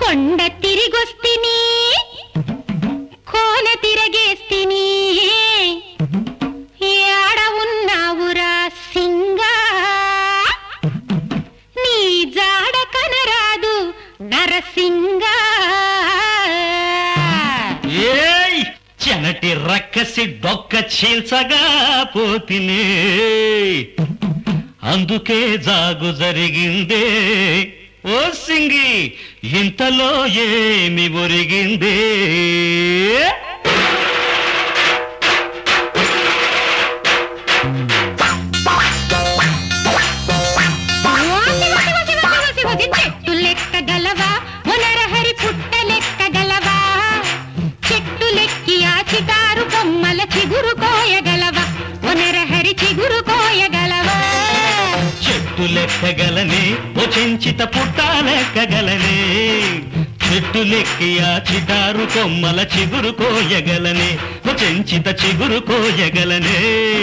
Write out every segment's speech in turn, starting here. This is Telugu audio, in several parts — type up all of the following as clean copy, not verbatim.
కొండ తిరిగొస్తిని కోన తిరగేస్తిని ఏడ ఉన్నావురా సింగా నీ జాడ కనరాదు నరసింగా ఏయ్ చెనటి రక్కసి డొక్క చీల్చగా పోతినే అందుకే జాగు జరిగిందే ఓ సింగి ఇంతలో ఏమి ఒరిగిందే చెట్టు లెక్క గలవా మునరహరి పుట్ట లెక్క గలవా చెట్టు లెక్కి ఆ చిటారు బొమ్మల చిగురు కోయగలవా మునరహరి చిగురు కోయగలవా చెట్టు లెక్కగలనే ఓ చెంచిత పుట్ట లెక్కగలనే చెట్టు లెక్కి ఆ చిటారు కొమ్మల చిగురు కోయగలనే ఓ చెంచిత చిగురు కోయగలనే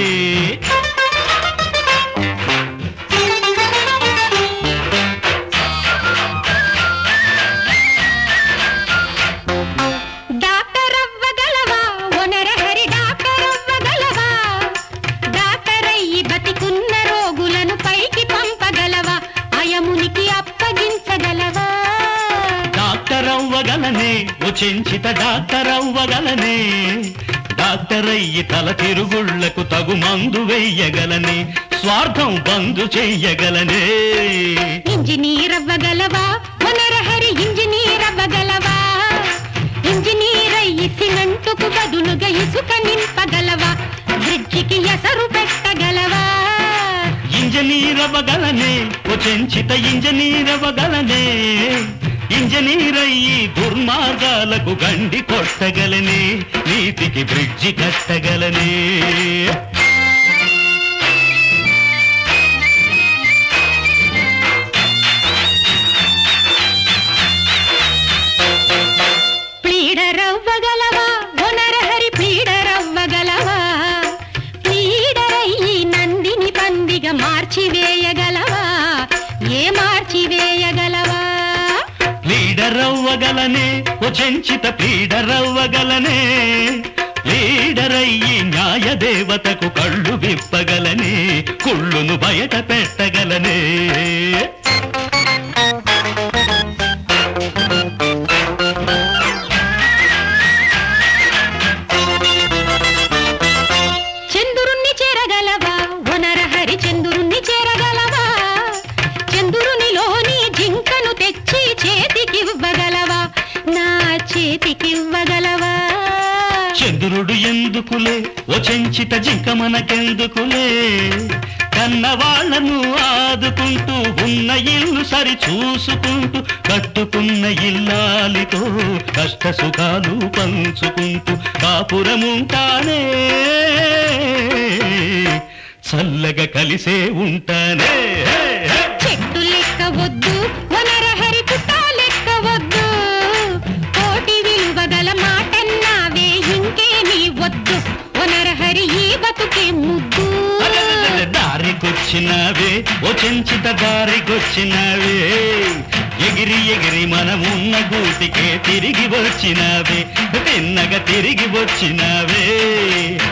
డాక్టరవ్వగలనే ఓ చెంచిత డాక్టరవ్వగలనే డాక్టర్ అయ్యి తల తిరుగుళ్లకు తగు మందు వెయ్యగలనే స్వార్థం బంధు చెయ్యగలనే ఇంజనీర్ అవ్వగలవా మునరహరి ఇంజనీర్ అవ్వగలవా ఇంజనీర్ అయ్యి సిమెంటుకు బదులుగా ఇసుక నింపగలవా బ్రిడ్జికి ఎసరు పెట్టగలవా ఇంజనీర్ అవ్వగలనే ఓ చెంచిత ఇంజనీర్ అవ్వగలనే ఇంజనీర్ అయ్యి దుర్మార్గాలకు గండి కొట్టగలనే నీతికి బ్రిడ్జి కట్టగలనే ప్లీడరవ్వగలవా మునరహరి ప్లీడరవ్వగలవా ప్లీడరయ్యి నందిని పందిగా మార్చివేయగలవా ఏ మార్చివేయగలవా లీడరవ్వగలనే ఓ చెంచిత ప్లీడరవ్వగలనే లీడరయ్యి న్యాయదేవతకు కళ్ళు విప్పగలనే కుళ్ళును బయట పెట్టగలనే చంద్రుణ్ణి చేరగలవా వనరహరి చంద్రుణ్ణి చేరగలవా చంద్రునిలోని జింకను తెచ్చి చేతికివ్వగలవా నా చేతికివ్వగలవా చంద్రుడు ఎందుకులే ఓ చెంచిత జింక మనకెందుకులే కన్నవాళ్లను ఆదుకుంటూ ఉన్న ఇల్లు సరి చూసుకుంటూ కట్టుకున్న ఇల్లాలితో కష్ట సుఖాలు పంచుకుంటూ కాపురముంటానే చల్లగా కలిసే ఉంటానే చెట్టు లెక్క వద్దు వనరహరి పుట్ట లెక్క వద్దు కోటి విలువగల మాటన్నావే ఇంకేమీ వద్దు వనరహరి ఈ బతుకే ముద్దు దారికొచ్చినావే ఓ చెంచిత దారికొచ్చినావే ఎగిరి ఎగిరి మనమున్న గూటికే తిరిగి వచ్చినావే తిన్నగా తిరిగి వచ్చినావే